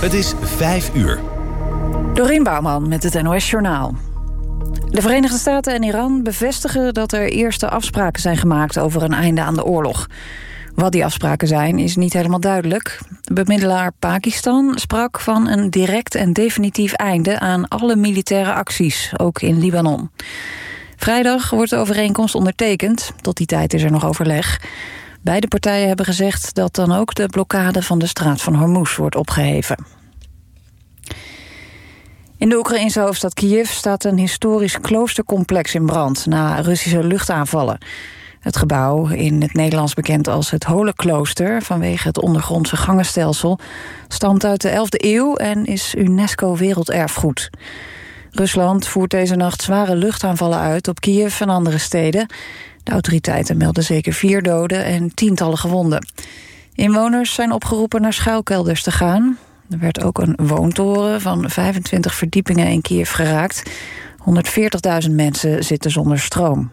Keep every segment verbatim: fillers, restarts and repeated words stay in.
Het is vijf uur. Dorien Bouwman met het N O S Journaal. De Verenigde Staten en Iran bevestigen dat er eerste afspraken zijn gemaakt over een einde aan de oorlog. Wat die afspraken zijn, is niet helemaal duidelijk. Bemiddelaar Pakistan sprak van een direct en definitief einde aan alle militaire acties, ook in Libanon. Vrijdag wordt de overeenkomst ondertekend. Tot die tijd is er nog overleg. Beide partijen hebben gezegd dat dan ook de blokkade van de straat van Hormuz wordt opgeheven. In de Oekraïnse hoofdstad Kiev staat een historisch kloostercomplex in brand na Russische luchtaanvallen. Het gebouw, in het Nederlands bekend als het Holenklooster vanwege het ondergrondse gangenstelsel, stamt uit de elfde eeuw en is UNESCO Werelderfgoed. Rusland voert deze nacht zware luchtaanvallen uit op Kiev en andere steden. De autoriteiten melden zeker vier doden en tientallen gewonden. Inwoners zijn opgeroepen naar schuilkelders te gaan. Er werd ook een woontoren van vijfentwintig verdiepingen in Kiev geraakt. honderdveertigduizend mensen zitten zonder stroom.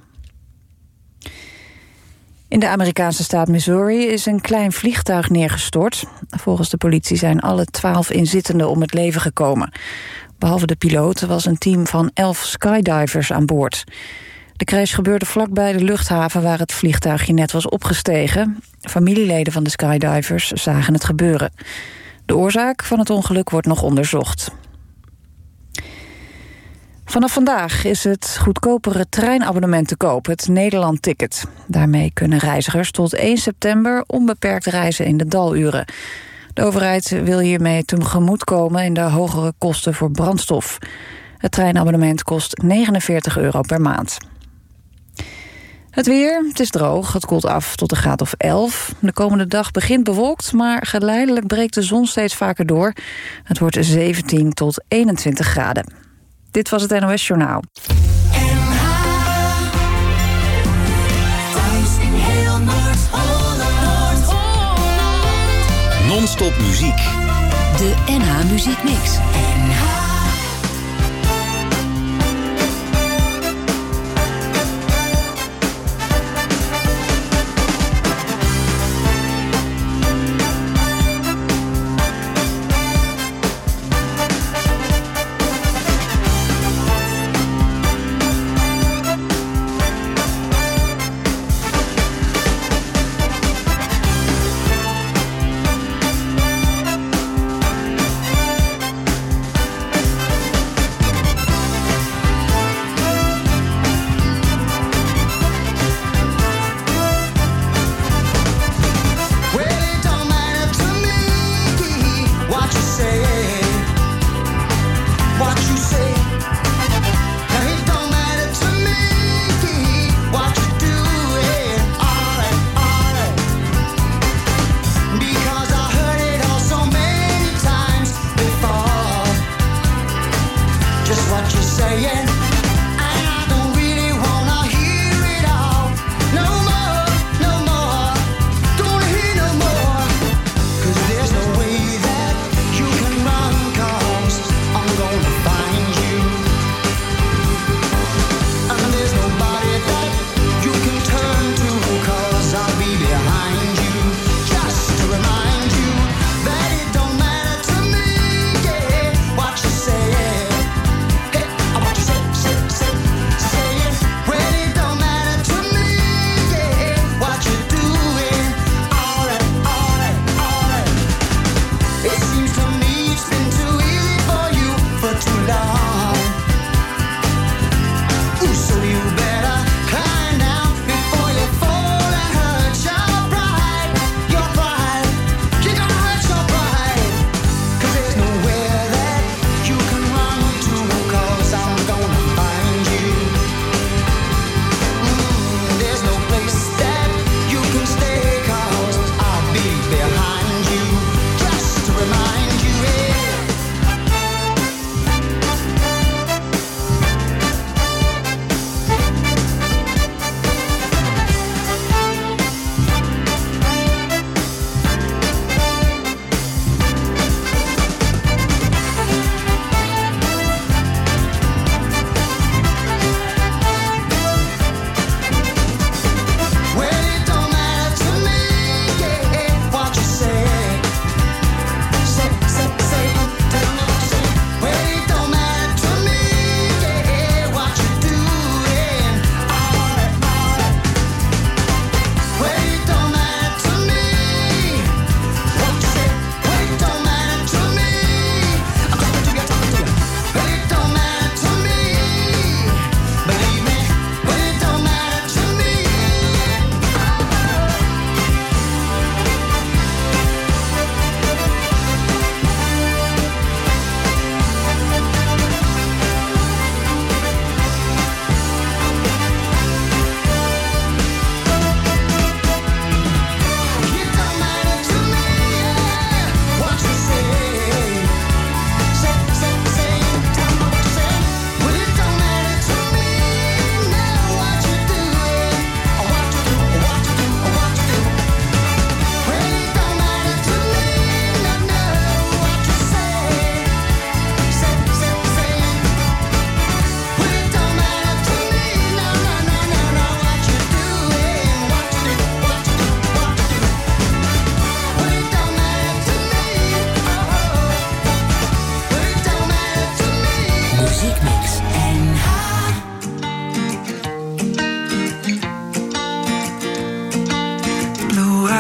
In de Amerikaanse staat Missouri is een klein vliegtuig neergestort. Volgens de politie zijn alle twaalf inzittenden om het leven gekomen. Behalve de piloot was een team van elf skydivers aan boord. De crash gebeurde vlakbij de luchthaven waar het vliegtuigje net was opgestegen. Familieleden van de skydivers zagen het gebeuren. De oorzaak van het ongeluk wordt nog onderzocht. Vanaf vandaag is het goedkopere treinabonnement te koop, het Nederland-ticket. Daarmee kunnen reizigers tot één september onbeperkt reizen in de daluren. De overheid wil hiermee tegemoetkomen in de hogere kosten voor brandstof. Het treinabonnement kost negenenveertig euro per maand. Het weer, het is droog, het koelt af tot een graad of elf. De komende dag begint bewolkt, maar geleidelijk breekt de zon steeds vaker door. Het wordt zeventien tot eenentwintig graden. Dit was het N O S Journaal. Non-stop muziek. De N H Muziek Mix.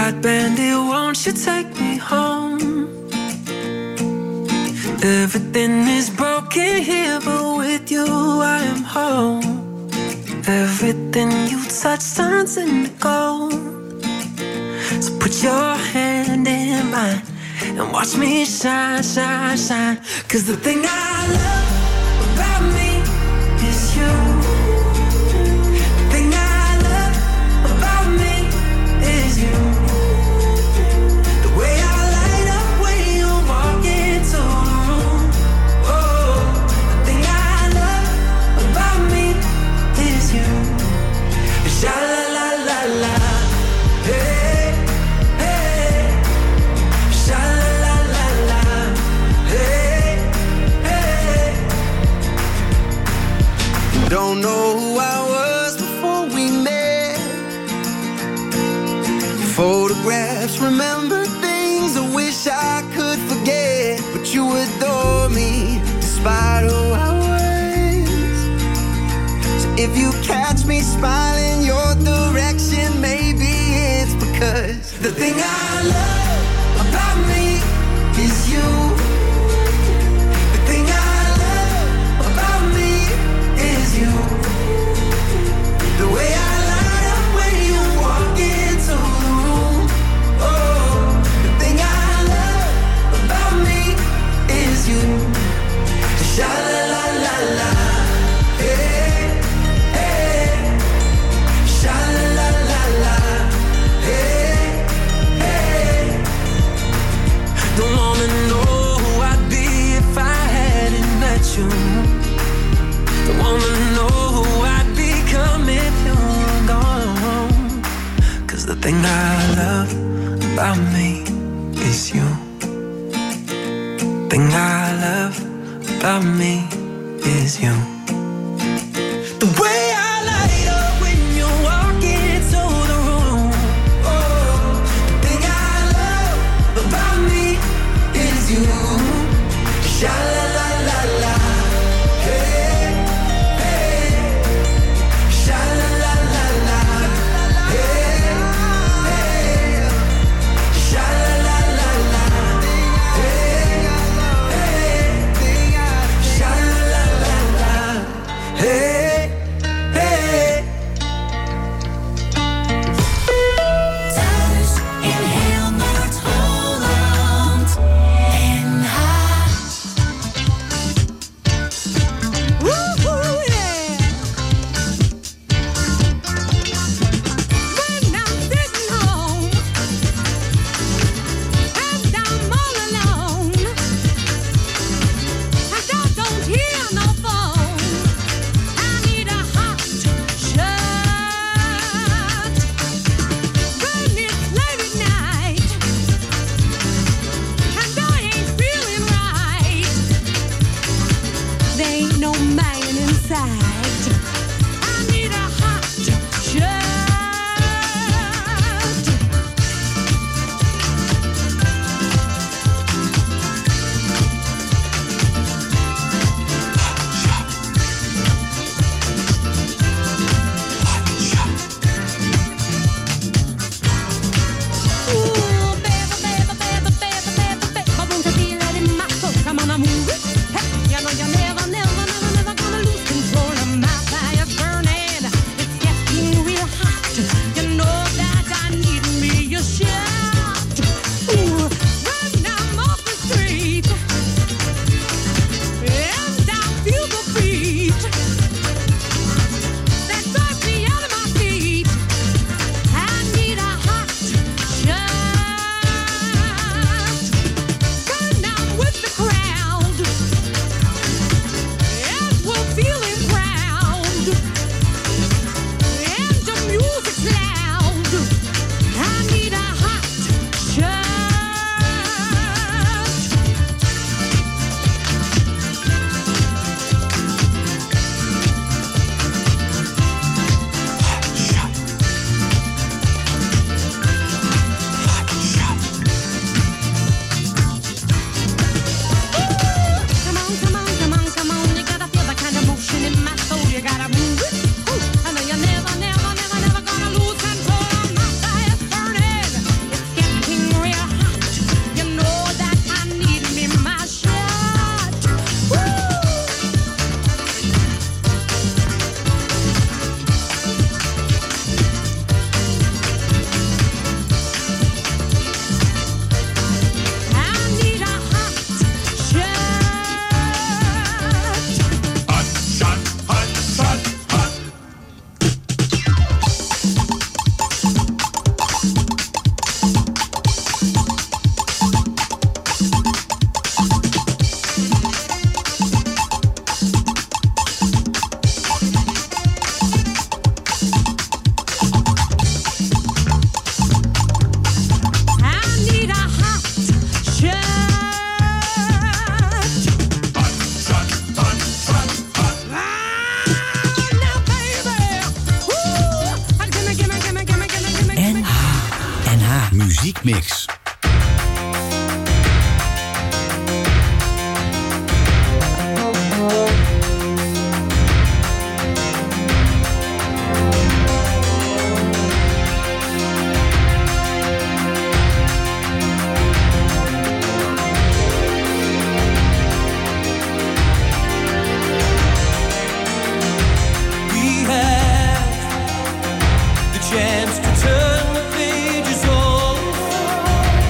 White bandit, won't you take me home? Everything is broken here, but with you I am home. Everything you touch turns into gold. So put your hand in mine and watch me shine, shine, shine. 'Cause the thing I love about me is you. The thing I love about me is you. The way I light up when you walk into the room. Oh, the thing I love about me is you. Sha la la la la, hey, hey. Sha la la la la, hey, hey. Don't know who I was before we met. Photographs, remember things I wish I could forget. But you adore me despite who I was. So if you catch me smiling your direction, maybe it's because the thing I love about me is you. The thing I love about me is you. The way I light up when you walk into the room. Oh, the thing I love about me is you. Sha la la la la, hey, hey. Sha la la la la, hey, hey. Don't wanna know who I'd be if I hadn't met you. Don't wanna know who I'd become if you were gone. 'Cause the thing I love about me is you. Thing I love about me is you. The way I light up when you walk into the room. Oh, the thing I love about me is you. Sha la la la la, hey, hey. Sha la la la la, hey, hey. Sha la la la la, hey, hey. Sha la la la la, hey, hey. Thuis in heel Noord-Holland. En haar. Woo-hoo, yeah. When I'm sitting home and I'm all alone, and I don't hear no phone, I need a hot shot. When it's late at night and I ain't feeling right, there ain't no man inside. I need a hot shot. Ooh, baby, baby, baby, baby, baby, baby, I want to feel it in my soul. Come on, I'm moving. Hey, you know you're never, never, never, never gonna lose control of my fire's burning. It's getting real hot. You know that I need me a shot. Ooh, when I'm off the street and I feel the beat that knocks me out of my feet, I need a hot shot. When I'm with the crowd and we're feeling proud and the music's loud, I need a hot Ja. Muziekmix. Chance to turn the pages over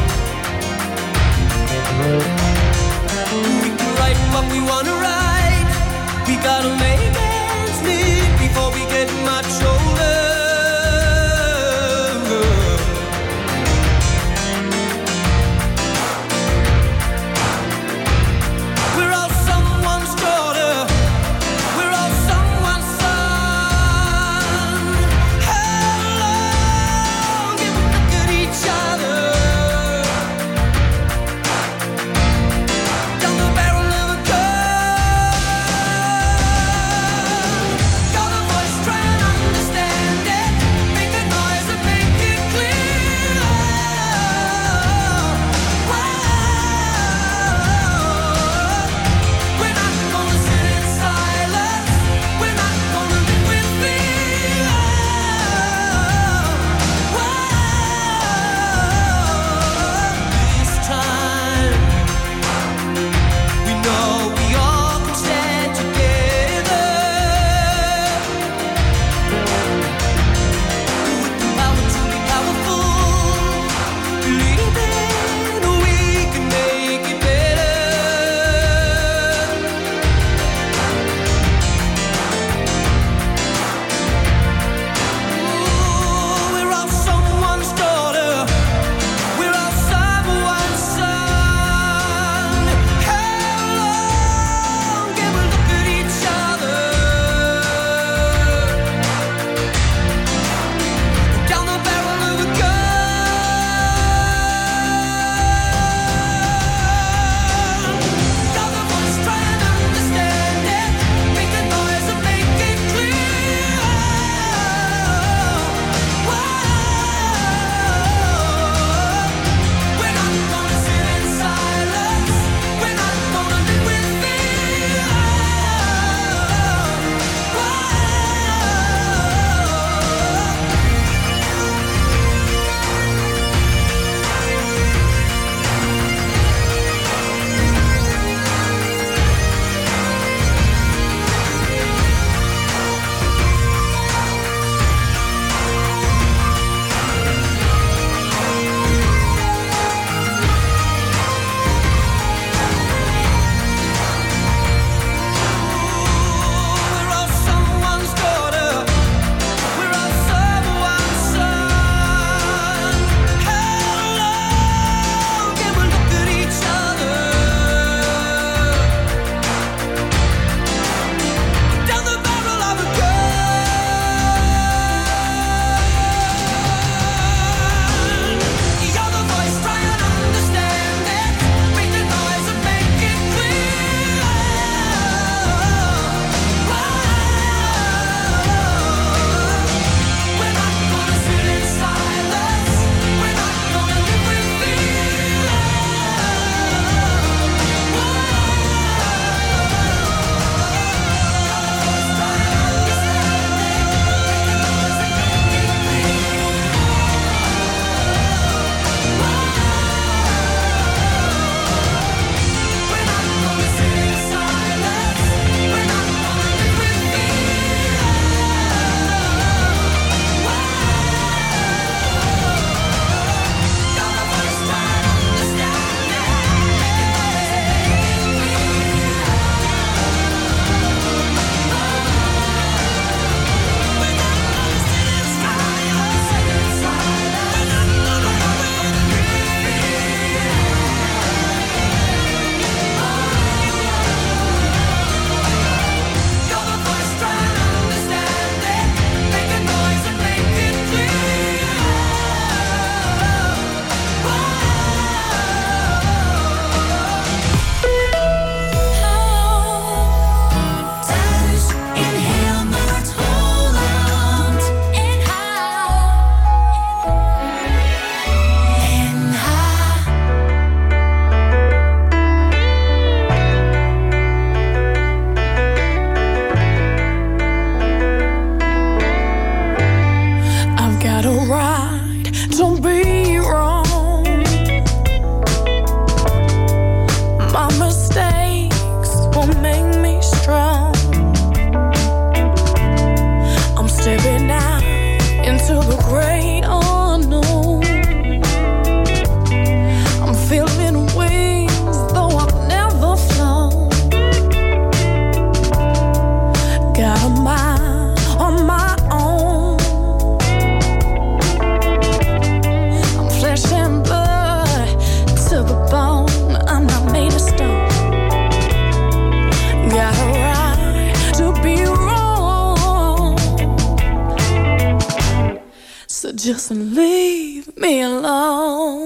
leave me alone.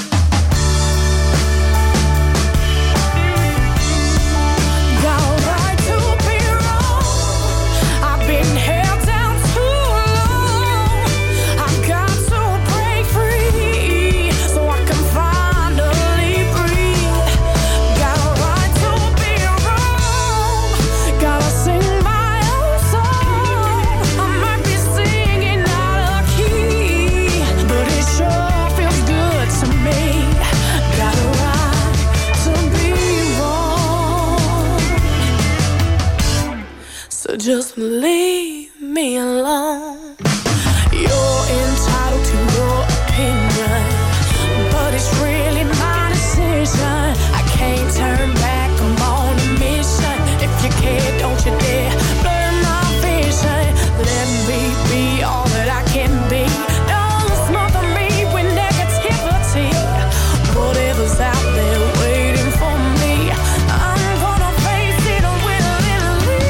Just leave me alone. You're entitled to your opinion, but it's really my decision. I can't turn back, I'm on a mission. If you care, don't you dare blur my vision. Let me be all that I can be. Don't smother me with negativity. Whatever's out there waiting for me, I'm gonna face it willingly.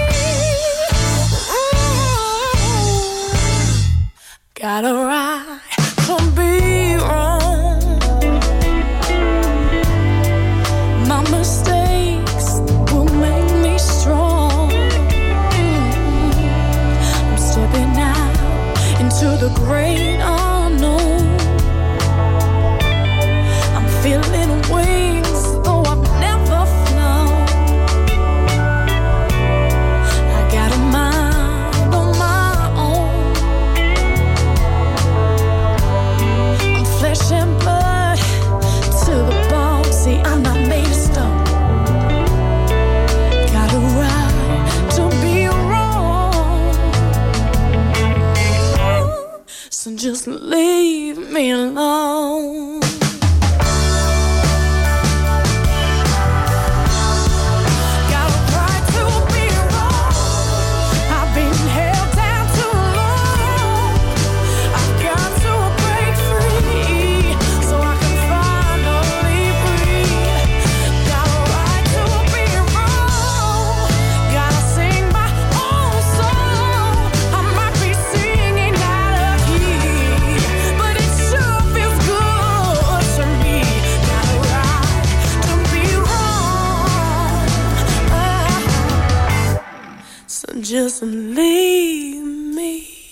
Got a right to be wrong. My mistakes will make me strong. I'm stepping out into the great unknown. I'm feeling wings, though I've never flown. I got a mind on my own. Flesh and blood to the bone. See, I'm not made of stone. Got a right to be wrong. So just leave me alone. Got a right to be wrong. I've been held down too long. I've got to break free so I can finally breathe. Got a right to be wrong. Gotta sing my own song. I might be singing out of key, but it sure feels good to me. Got a right to be wrong. Ah. So just leave me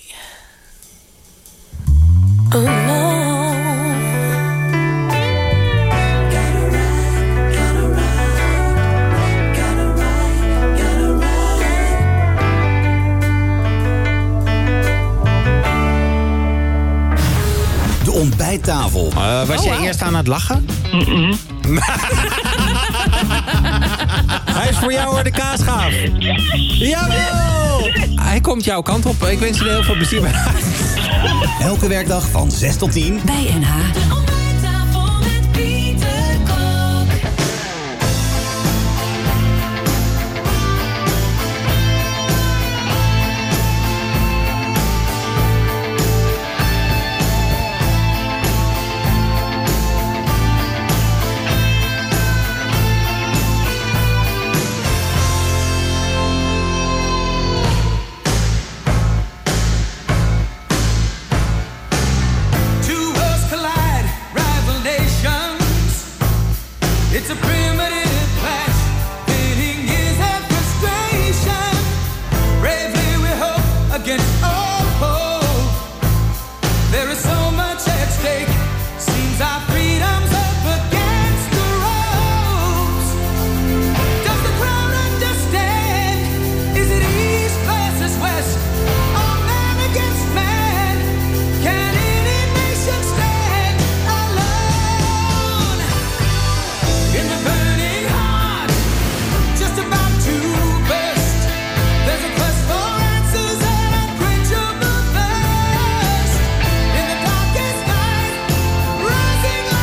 alone. De ontbijttafel. Uh, was je eerst aan het lachen? Hij is voor jou hoor, de kaasgaaf. Jawel! Hij komt jouw kant op. Ik wens je er heel veel plezier bij. Elke werkdag van zes tot tien. Bij N H. De ontbijttafel met Pieter Kok. Two worlds collide, rival nations. It's a primitive clash, pitting years of frustration. Bravely we hope against all hope. There is so much at stake. Seems our freedom's up against the ropes. Does the crowd understand? Is it east versus west? Or man against man? Can any nation stand alone? In the burning heart, just about to burst. There's a quest for answers and unquenchable thirst. In the darkest night, rising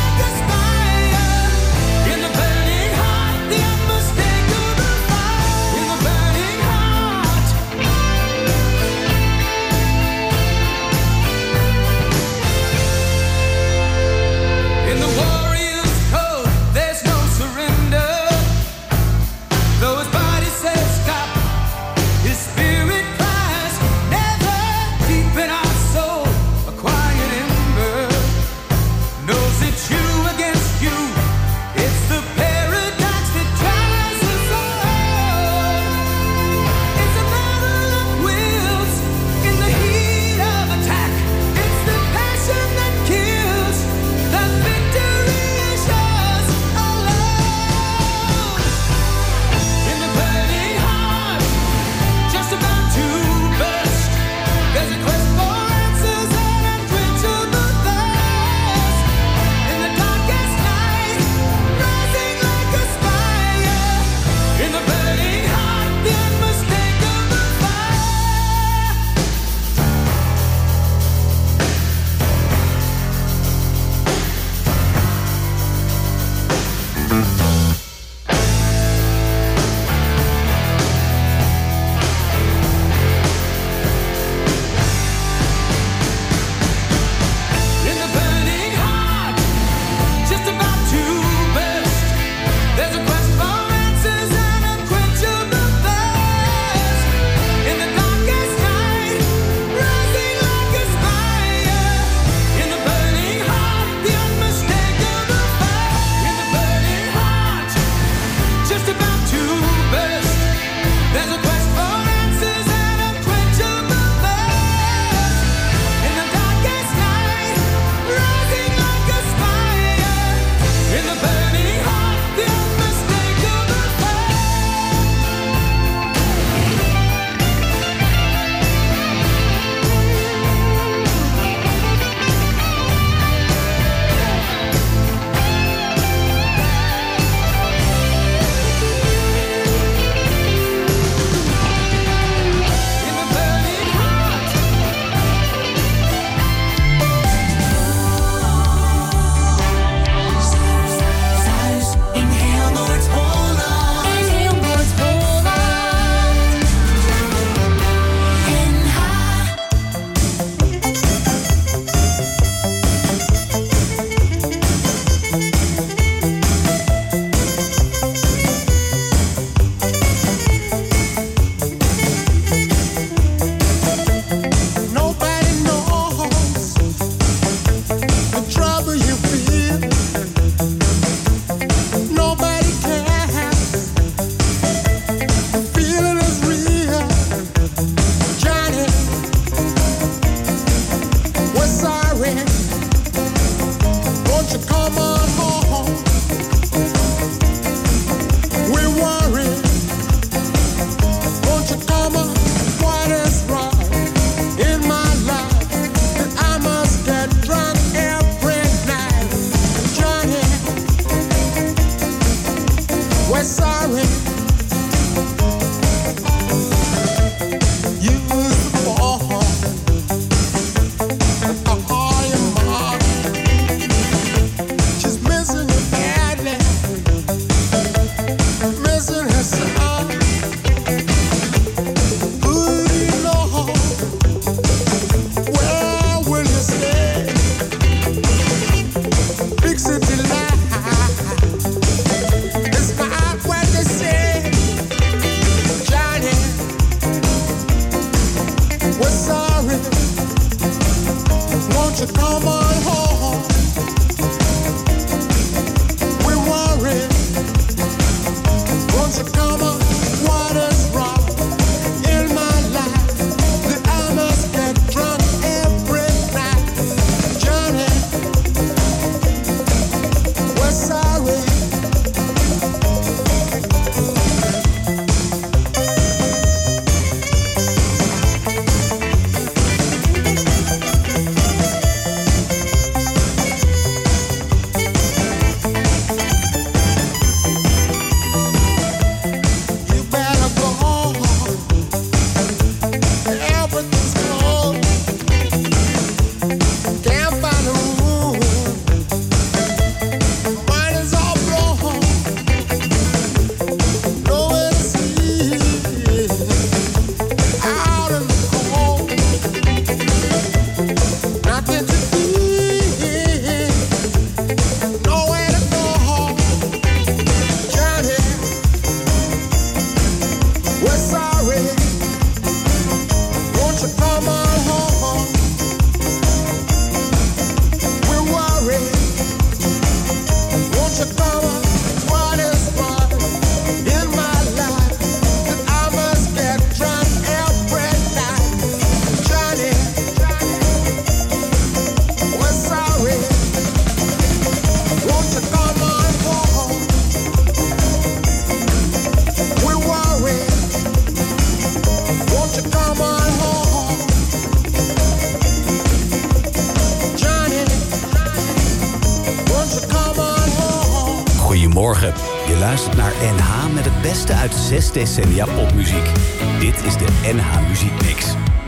come on home? We're worried. Won't you come on? What is wrong in my life that I must get drunk every night? Johnny, we're sorry. You better go home. Everything's cold. Can't find a room. Mine is all blown. Nowhere to sleep. Out in the cold. Nothing to eat. Nowhere to go. Johnny, we're sorry. Won't you come on home? We're worried. Won't you come on? What is wrong in my life that I must get drunk every night? Johnny, we're sorry. Won't you come on home? We're worried. Won't you come on home? Johnny, won't you come on home? Goedemorgen. Je luistert naar N H met het beste uit zes decennia popmuziek. Dit is de N H Muziekmix.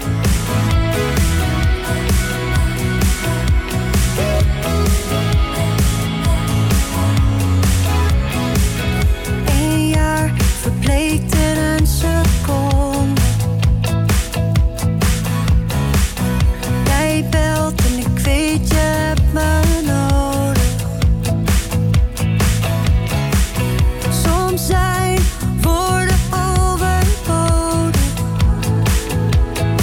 Een jaar verbleekt in een seconde. Jij belt en ik weet je hebt me nodig. Soms zijn woorden overbodig.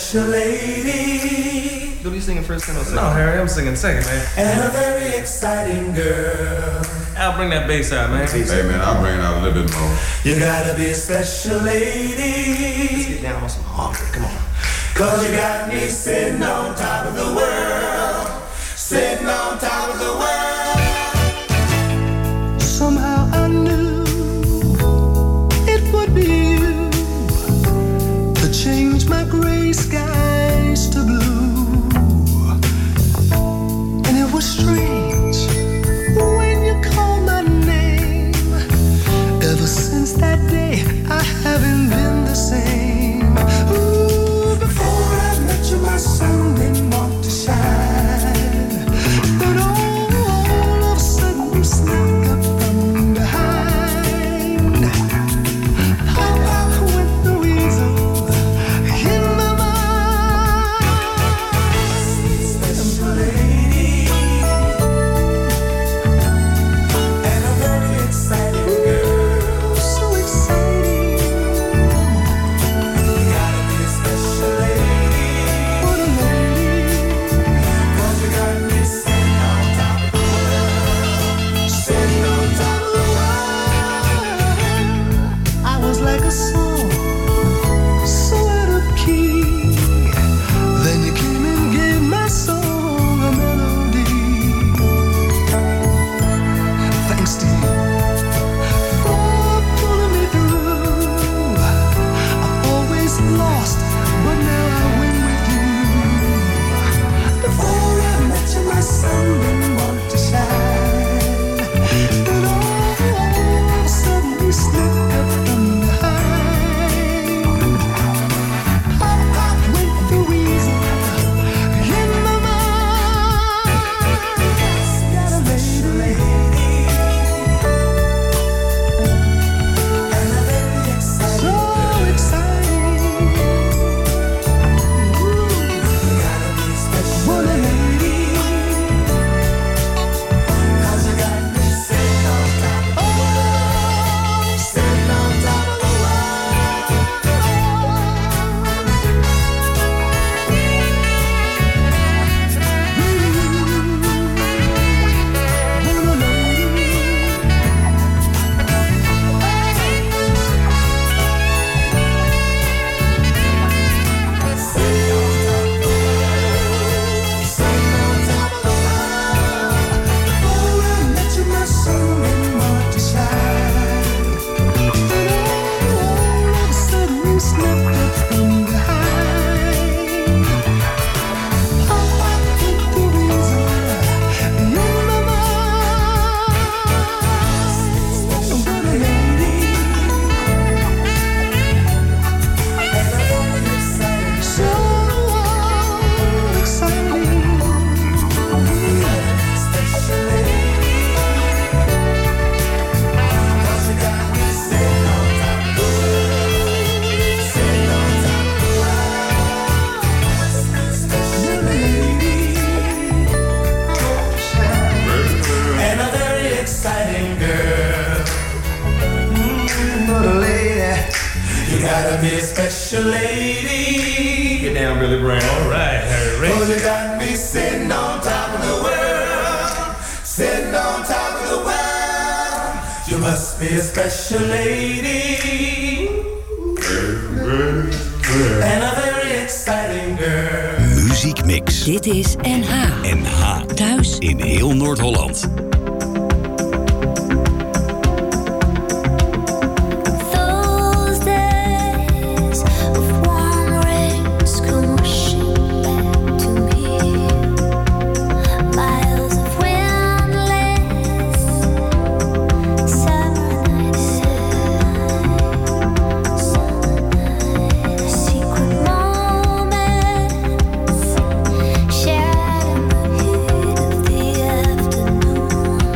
special lady. Don't you sing first and I'll sing? No, Harry, I'm singing second, man. And a very exciting girl. I'll bring that bass out, man. Hey, man, I'll bring it out a little bit more. You gotta be a special lady. Let's get down on some harmony. Come on. Cause you got me sitting on top of the world. Sitting on top of the world. Somehow I knew it would be you that changed my gray skies to blue. And it was strange when you called my name. Ever since that day I haven't been the same. Ooh, before I met you my sun didn't want to shine. But all, all of a sudden you snuck up from behind. How I went the weasel in my mind. Special lady. And a very exciting girl. So exciting. You gotta be a special lady. What a lady. Cause you got me sitting on top of the world. Sitting on top of the world. I was like a song, so out of key. Then you came and gave my song a melody. Thanks to you for pulling me through. I've always lost, but now I win with you. Before I met you, my sun didn't want to shine. But all of a sudden you slipped up from behind. Pop, pop went the weasel in my mind. Got a lady, And a very exciting so exciting. gotta be a special What a lady. Cause you got me sitting on top of the world. Sitting on top of the Before I met you, my sun didn't want to shine. All of a sudden you slipped up from behind. Pop, pop went the weasel in my mind. What a lady. So exciting. Special lady. Cause you got me sitting on top of the world. Sitting on top of the world. Special lady. And a very exciting girl. Mm, what a lady. You gotta be a special lady. Get down, Billy Brown. All right, Harry. Cause you got me sitting on top of the world. Sitting on top of the world. You must be a special lady. And a very exciting girl. Muziekmix. Dit is N H. N H. Thuis In heel Noord-Holland. Those days of warm rains come rushing back to me. Miles of windless summer nights, summer nights, secret moments shared in the heat of the afternoon.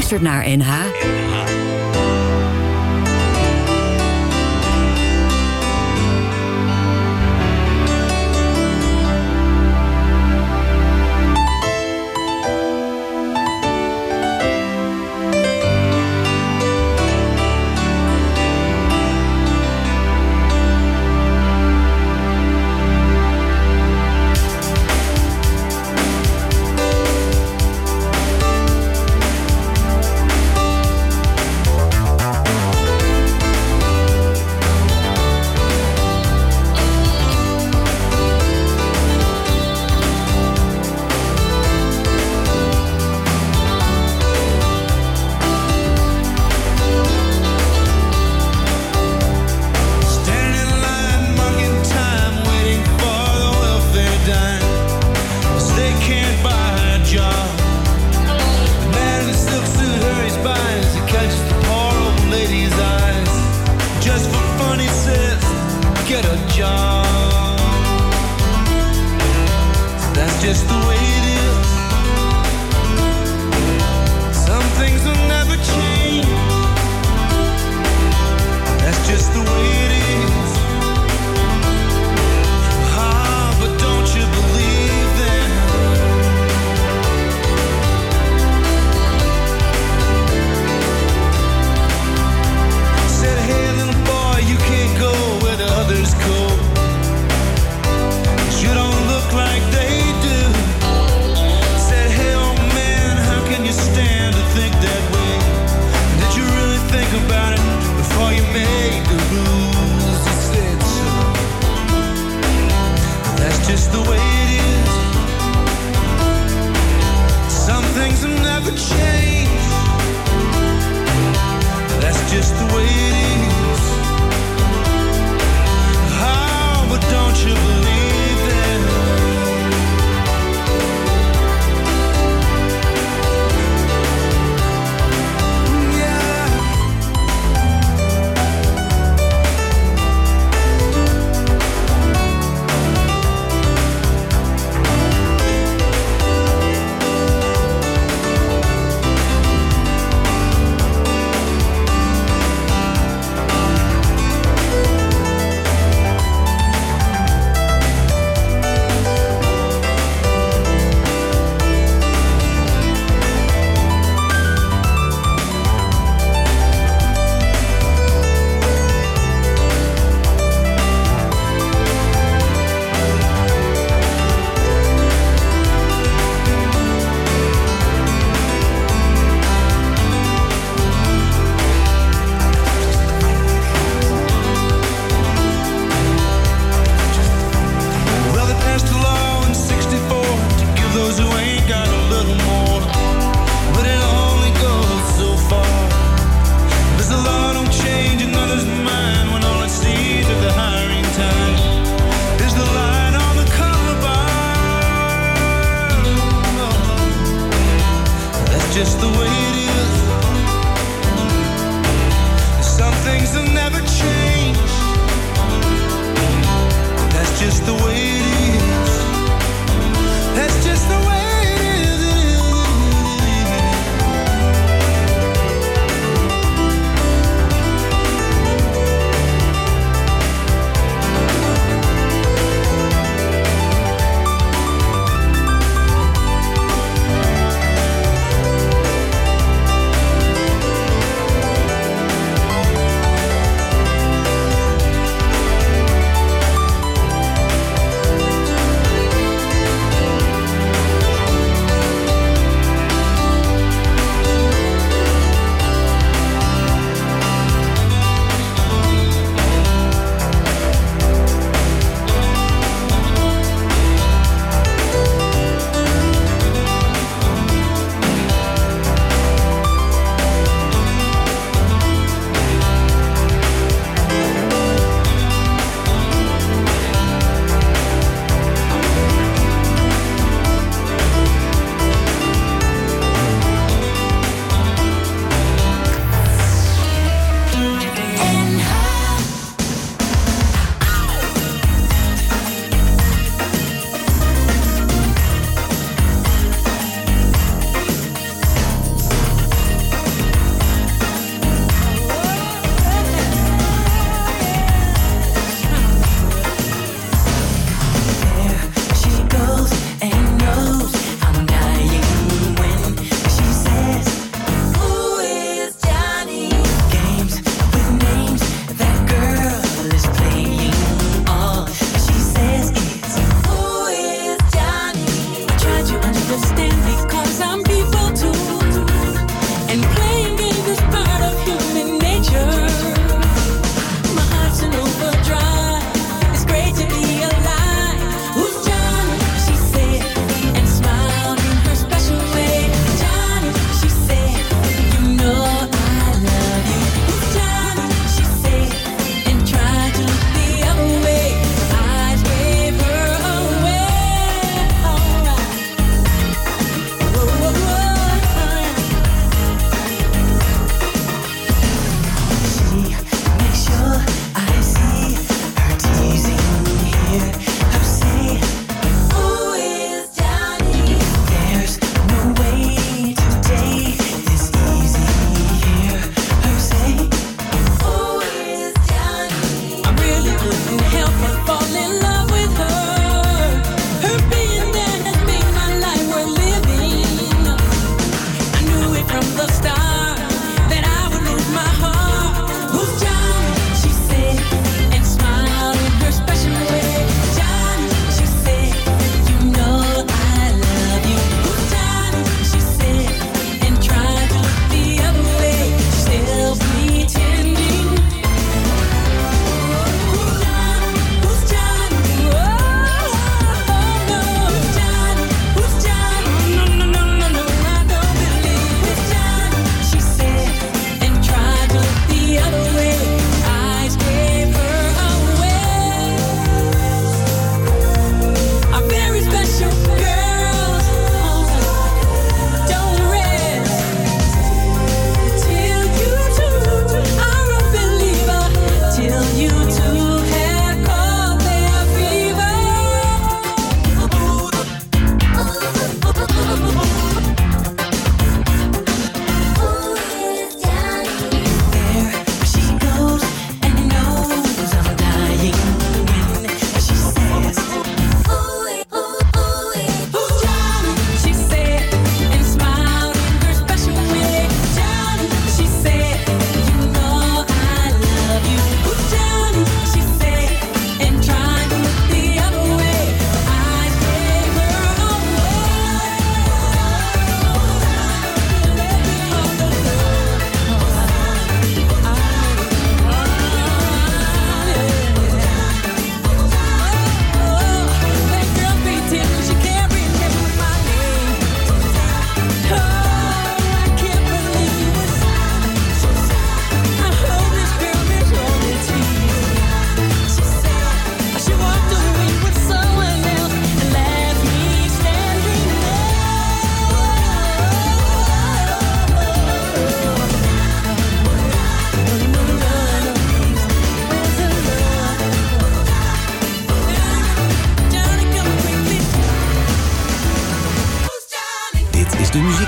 luistert naar N H.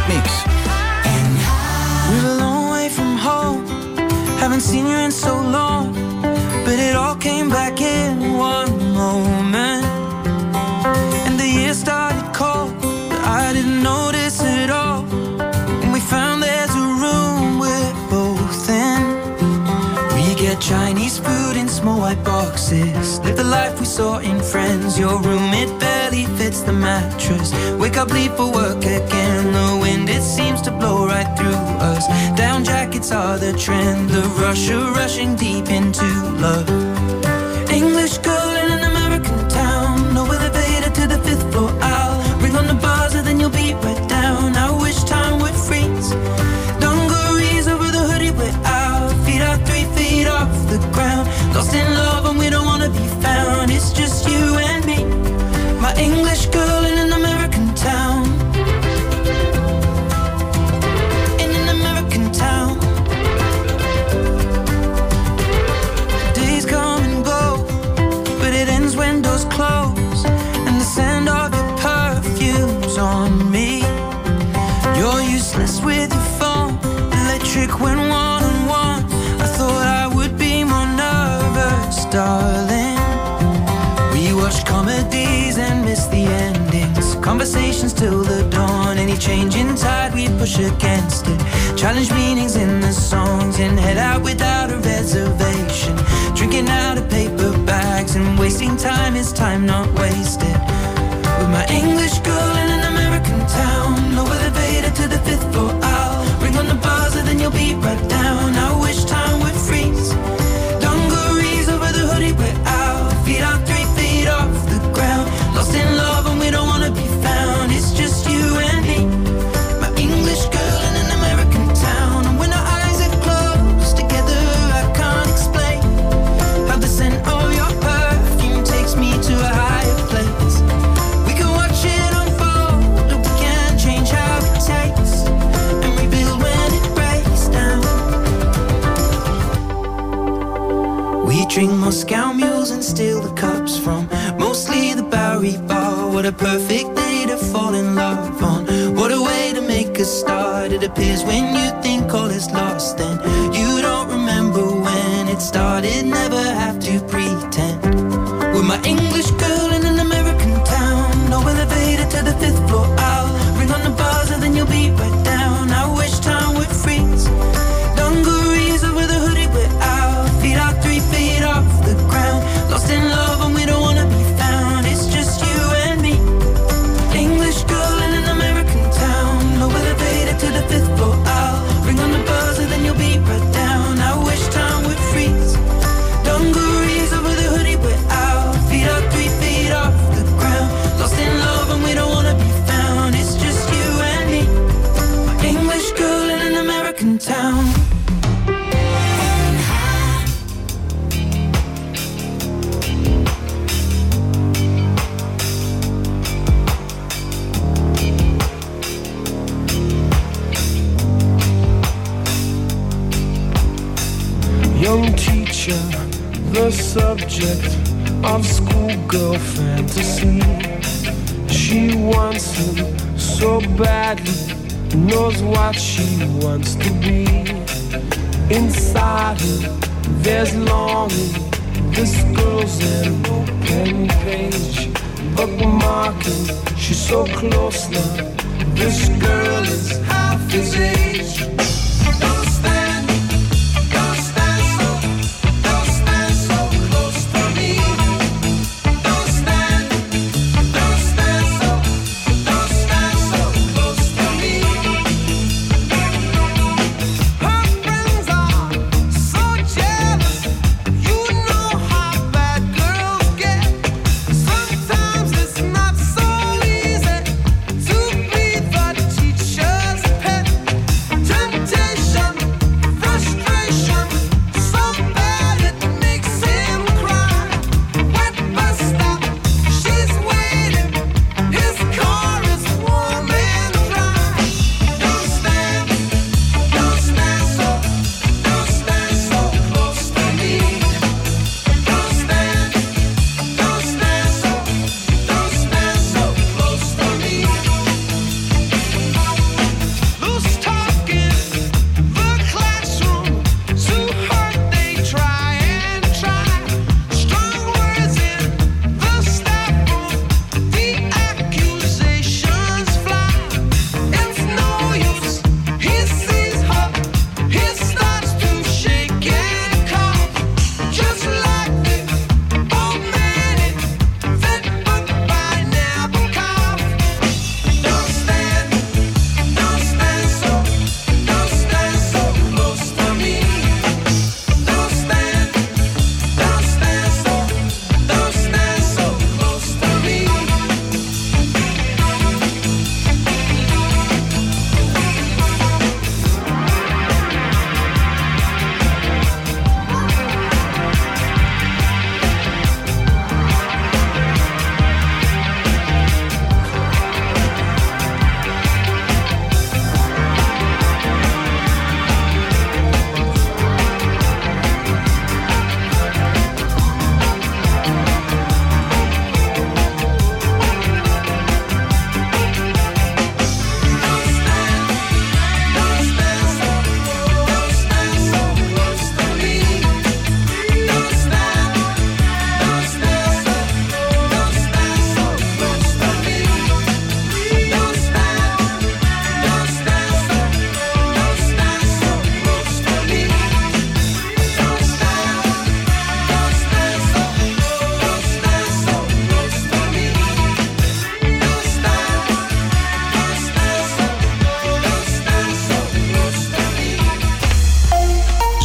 Muziekmix. We're a long way from home. Haven't seen you in so long. But it all came back in one moment. And the year started cold, but I didn't notice it all. And we found there's a room we're both in. We get Chinese food in small white boxes. Live the life we saw in Friends. Your room, it barely fits the mattress. Wake up, leave for work again. The wind, it seems to blow right through us. Down jackets are the trend. The rush of rushing deep into love. English girl in an American town. No elevator to the fifth floor. I'll ring on the buzzer, then you'll be right down. I wish time would freeze. Dungarees over the hoodie we're out. Feet are three feet off the ground. Lost in love and we don't wanna be found. It's just you and me. My English girl in an American town. In an American town. Days come and go, but it ends when doors close. And the scent of your perfume's on me. You're useless with your phone, electric when one on one. I thought I would be more nervous, darling. We watch comedies and miss the endings. Conversations till the dawn. Any change in tide, we push against it. Challenge meanings in the songs and head out without a reservation. Drinking out of paper bags and wasting time is time not wasted. With my English girl in an American town. No elevator to the fifth floor. I'll ring on the buzzer, then you'll be right down. I wish time would freeze. Dungarees over the hoodie we're out. Feet are three feet off the ground. Lost in love and we don't wanna be found. It's just you and me. My English girl in an American town. And when our eyes are closed together, I can't explain how the scent of your perfume takes me to a higher place. We can watch it unfold, or we can change how it tastes and rebuild when it breaks down. We drink Moscow mules and steal the cups from mostly the Bowery Bar. What a perfect day to fall in love on. What a way to make a start. It appears when you think all is lost, then you don't remember when it started. Never have to pretend. With my English girl in an American town. No elevator to the fifth floor. I'll ring on the buzzer, then you'll be right down. I wish time would freeze. Dungarees over the hoodie we're out. Feet are three feet off the ground. Lost in love and we don't wanna be found. It's just you and me. English girl in an American town. No elevator to the fifth floor. I'll ring on the buzzer, then you'll be right down. I wish time would freeze. Dungarees over the hoodie we're out. Feet are three feet off the ground. Lost in love and we don't wanna be found. It's just you and me. My English girl in an American town. Young teacher, the subject of schoolgirl fantasy. She wants him so badly, knows what she wants to be. Inside her, there's longing. This girl's an open page, bookmarking. She's so close now. This girl is half his age. Don't stand. Tempted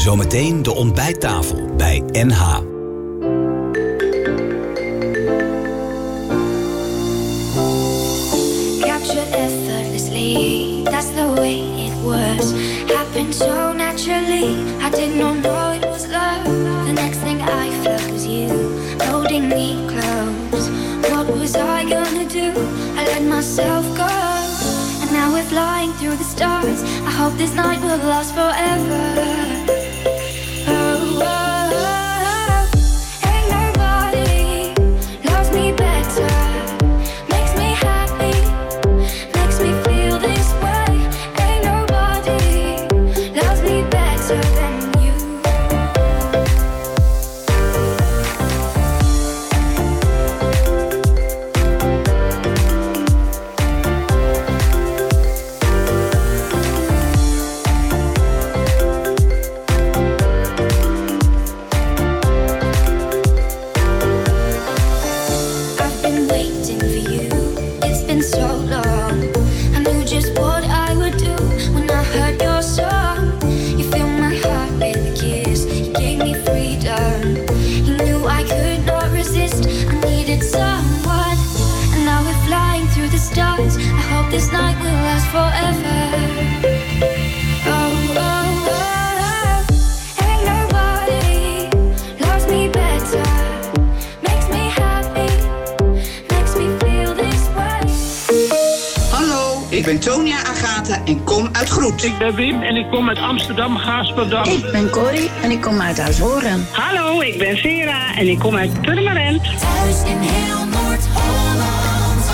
Zometeen de ontbijttafel bij N H. Captured effortlessly, that's the way it was. Happened so naturally, I did not know it was love. The next thing I felt was you, holding me close. What was I gonna do? I let myself go. And now we're flying through the stars. I hope this night will last forever. Oh, oh, oh. Ain't nobody loves me better. Makes me happy, makes me feel this way. Ain't nobody loves me better than you. I've been waiting for you, it's been so long. I knew just what I would do when I heard your song. You filled my heart with a kiss, you gave me freedom. You knew I could not resist, I needed someone. And now we're flying through the stars. I hope this night will last forever. Oh, oh, oh, oh. Ain't nobody loves me better. Makes me happy, makes me feel this way. Hallo, ik ben Tonia Agatha en kom uit Groet. Ik ben Wim en ik kom uit Amsterdam, Gaasperdam. Ik ben Corrie en ik kom uit Huishoren. Hallo, ik ben Vera en ik kom uit Purmerend. Thuis in heel